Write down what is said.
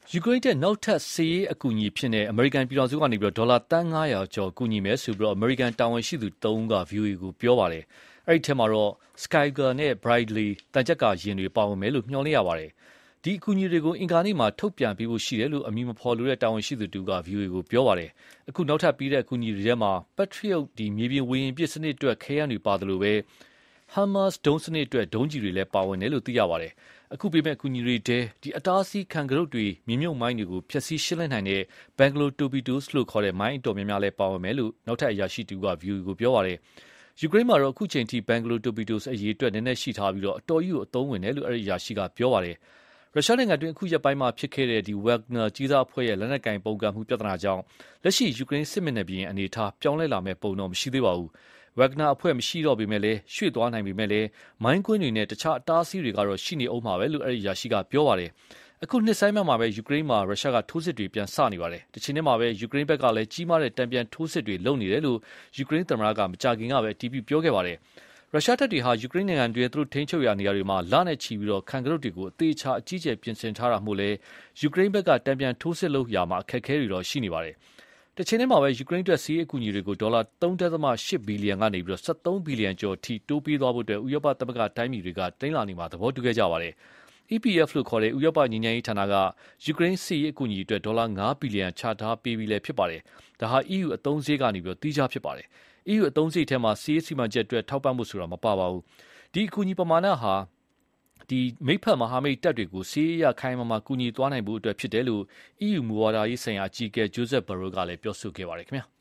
ယူကရိန်းတဲ့နောက်ထပ်စစ်ရေးအကူအညီဖြစ်တဲ့အမေရိကန်ပြည်ထောင်စုကနေဒေါ်လာသန်း900ကျော်ကူညီမယ်ဆိုပြီးအမေရိကန်တာဝန်ရှိသူ3ဦးက VOA ကိုပြောပါတယ်။အဲဒီထဲမှာတော့ Skygar နဲ့ Bradley တန်ကြပ်ကာယာဉ်တွေပါဝင်မယ်လို့မျှော်လင့်ရပါတယ်။ဒီအကူအညီတွေကိုအင်္ဂါနေ့မှာထုတ်ပြန်ပေးဖို့ရှိတယ်လို့အမည်မဖော်လိုတဲ့တာဝန်ရှိသူတူက VOA ကိုပြောပါတယ်။အခုနောက်ထပ်ပေးတဲ့အကူအညီတွေထဲမှာ Patriot မြေပြင်ဝေဟင်ပစ်စနစ်အတွက်ခဲယမ်းတွေပါသလိုပဲ HIMARS ဒုံးစနစ်အတွက်ဒုံးကျည်တွေလည်းပါဝင်တယ်လို့သိရပါတယ်။အခုပေးမဲ့အကူအညီတွေထဲအတားအဆီးခံကရုတ်တွေမြေမြုပ်မိုင်းတွေကိုဖျက်ဆီးရှင်းလင်းနိုင်တဲ့ Bangalore Torpedoes လို့ခေါ်တဲ့မိုင်းအတော်များများလည်းပါဝင်မယ်လို့နောက်ထပ်အရာရှိတူက VOA ကိုပြောပါတယ်။ယူကရိန်းမှာတော့အခုချိန်ထိ Bangalore Torpedoes အရေးအတွက်နည်းနည်းရှိထားပြီးအတော်ကြီးကိုအသုံးဝင်တယ်လို့အဲဒီအရာရှိကပြောပါတယ်။ရုရှားနိုင်ငံတွင်းအခုရက်ပိုင်းမှာဖြစ်ခဲ့တဲ့Wagner ကြီးစားအဖွဲ့ရဲ့လက်နက်ကိုင်ပုန်ကန်မှုပြဿနာကြောင့်လက်ရှိယူကရိန်းစစ်မျက်နှာပြင်အနေအထားပြောင်းလဲလာမဲ့ပုံတော့မရှိသေးပါဘူး။ Wagner အဖွဲ့မရှိတော့ပေမဲ့လည်းရွှေ့သွားနိုင်ပေမဲ့လည်းမိုင်းကွင်းတွေနဲ့တခြားအတားအဆီးတွေကတော့ရှိနေအောင်မှာပဲလို့အဲဒီအရာရှိကပြောပါတယ်။အခုနှစ်ဆိုင်မှာပဲယူကရိန်းမှာရုရှားကထိုးစစ်တွေပြန်စနေပါတယ်။တချိန်တည်းမှာပဲယူကရိန်းဘက်ကလည်းကြီးမားတဲ့တံပြန်ထိုးစစ်တွေလုပ်နေတယ်လို့ယူကရိန်းသမ္မတကမကြာခင်ကပဲအတည်ပြုပြောခဲ့ပါတယ်။ရုရှားတပ်တွေဟာယူကရိန်းနိုင်ငံတွင်းသူတို့ထိန်းချုပ်ရာနေရာတွေမှာလနဲ့ချီပြီးခံကရုတ်တွေကိုအသေးချာအကြီးကျယ်ပြင်ဆင်ထားတာမို့လဲယူကရိန်းဘက်ကတံပြန်ထိုးစစ်လုပ်ရာမှာအခက်အခဲတွေတော့ရှိနေပါတယ်။တချိန်တည်းမှာပဲယူကရိန်းအတွက်စီးရေးအကူအညီတွေကိုဒေါ်လာ3.8ဘီလီယံကနေ13ဘီလီယံကျော်ထိတိုးပေးသွားဖို့ဥရောပသမဂ္ဂတိုင်းပြည်တွေကတနင်္လာနေ့မှာသဘောတူခဲ့ကြပါတယ်။ EPF လို့ခေါ်တဲ့ဥရောပညီညွတ်ရေးဌာနကယူကရိန်းစစ်ရေးအကူအညီအတွက်ဒေါ်လာ9ဘီလီယံချထားပေးပြီးလည်းဖြစ်ပါတယ်။ဒါဟာ EU အသုံးစရိတ်ကနေသီးခြားဖြစ်ပါတယ်။ EU အသုံးစရိတ်ထဲမှာစစ်ရေးစီမံချက်အတွက်ထောက်ပံ့မှုဆိုတာမပါပါဘူး။ဒီအကူအညီပမာဏဟာမိတ်ဖက်မဟာမိတ်တပ်တွေကိုစစ်ရေးအရခိုင်မာမာကူညီသွားနိုင်ဖို့အတွက်ဖြစ်တယ်လို့ EU မူဝါဒရေးဆိုင်ရာအကြီးအကဲ Josep Borrell ကလည်းပြောဆိုခဲ့ပါတယ်ခင်ဗျာ။